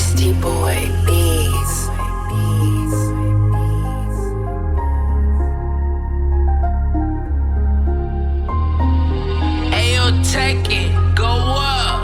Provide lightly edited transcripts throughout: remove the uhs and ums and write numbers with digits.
Beastie Boy Beats. Ayo, take it, go up.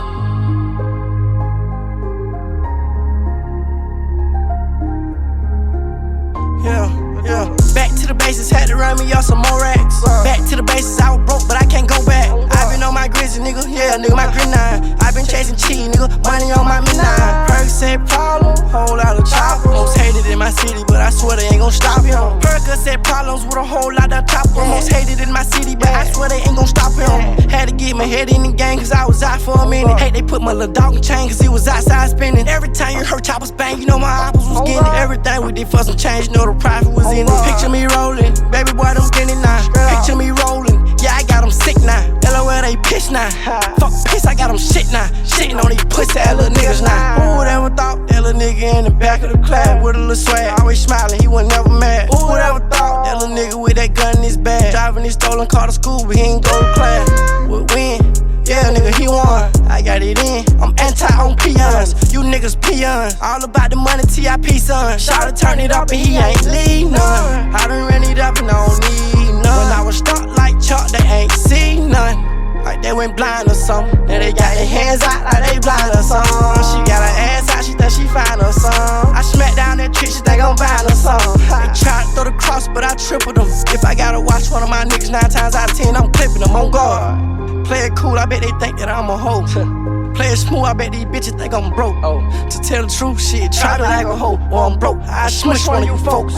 Yeah. Back to the basics, had to run me off some more racks. Back to the basics, I was broke, but I can't go back. I been on my grizzly, nigga, yeah, nigga, my grin nine. I been chasing cheese, nigga, money on my midnight. Percocet problem, whole lot of chopper. Most hated in my city, but I swear they ain't gon' stop him. Percocet problems with a whole lot of chopper. Most hated in my city, but I swear they ain't gon' stop him. Had to get my head in the game, cause I was out for a minute. Hey, they put my little dog in chain, cause he was outside spinning. Every time you heard choppers bang, you know my apples was getting it. Everything we did for some change, you know the profit was in it. Picture me rolling, baby boy, them skinny now. Picture me rolling, yeah, I got them sick now. LOL, they piss now. Fuck piss, I got them shit now. Shitting on these pussy ass little niggas now. Who would ever thought that little nigga in the back of the class with a little swag, always smiling, he was never mad. Who would ever thought that little nigga with that gun in his bag, driving his stolen car to school, but he ain't go to class. Would win, yeah, nigga, he won. I got it in, I'm anti on peons. You niggas peons, all about the money, TIP son. Shout to turn it up and he ain't leave none. I done ran it up and I don't need none. When I was stuck like Chuck, they ain't see none. Like they went blind or something. Now they got their hands out like they blind or something. She got her ass out, she think she fine or something. I smack down that trick, she think I'm fine or something. They try to throw the cross, but I triple them. If I gotta watch one of my niggas 9 times out of 10, I'm clipping them on guard. Play it cool, I bet they think that I'm a hoe. Play it smooth, I bet these bitches think I'm broke. To tell the truth, shit, try me like a hoe, or I'm broke. I smush one of you folks.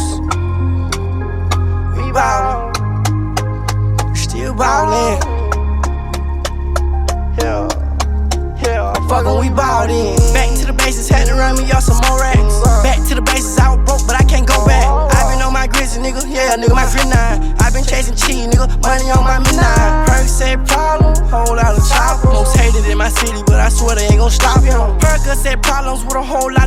We ballin', still ballin'. Yeah, fuckin' we balled in. Back to the basics, had to run me off some more racks. Back to the basics, I was broke, but I can't go back. I been on my grizzly, nigga, yeah, nigga, my grin nine. I been chasing cheese, nigga, money on my midnight. Percocet problem, whole lot of chopper. Most hated in my city, but I swear they ain't gon' stop him. Percocet problems with a whole lot